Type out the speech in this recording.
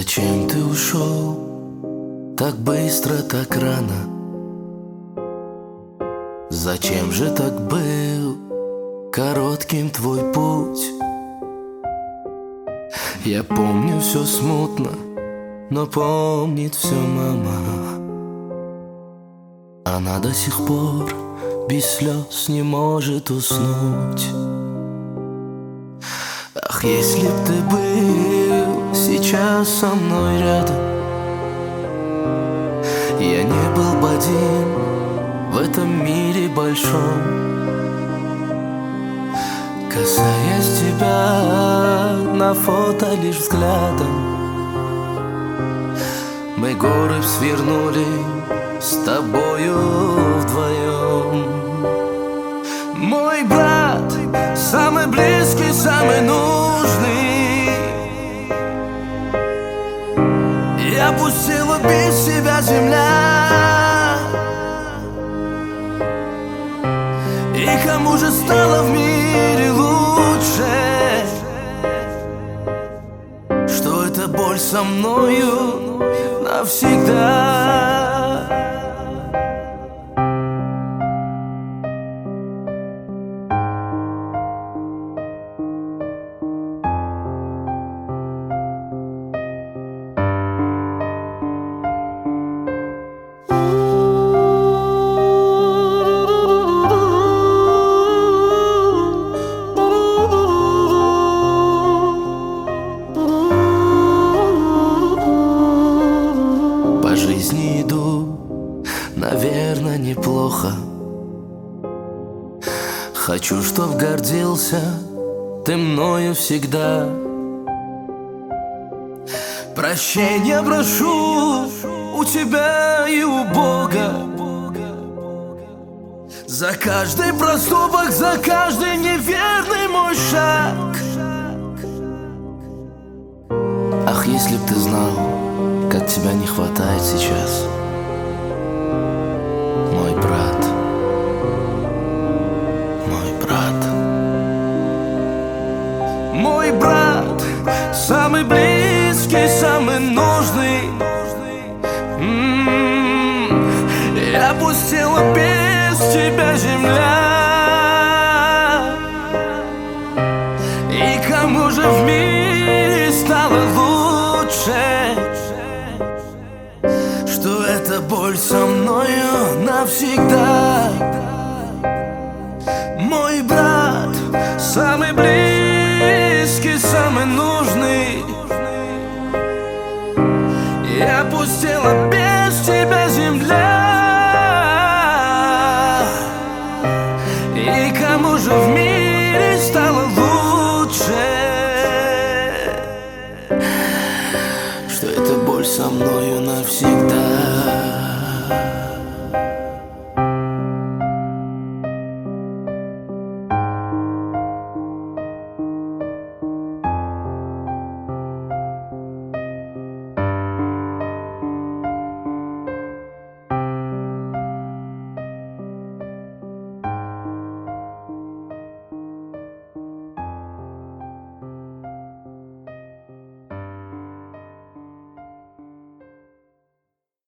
Зачем ты ушел так быстро, так рано? Зачем же так был коротким твой путь? Я помню все смутно, но помнит все мама. Она до сих пор без слез не может уснуть. Ах, если б ты был сейчас со мной рядом, я не был бы один в этом мире большом. Касаясь тебя на фото лишь взглядом, мы горы свернули с тобою вдвоем. Мой брат, самый близкий, самый нужный. Я пустила без себя земля. И кому же стало в мире лучше, что эта боль со мною навсегда? По жизни иду, наверное, неплохо. Хочу, чтоб гордился ты мною всегда. Прощения прошу у тебя и у Бога за каждый проступок, за каждый неверный мой шаг. Ах, если б ты знал, как тебя не хватает сейчас, мой брат, мой брат. Мой брат, самый близкий, самый нужный. Я пустила без тебя земля. И кому же в мире стало лучше, что эта боль со мною навсегда? Мой брат, самый близкий, самый нужный. Я пустила без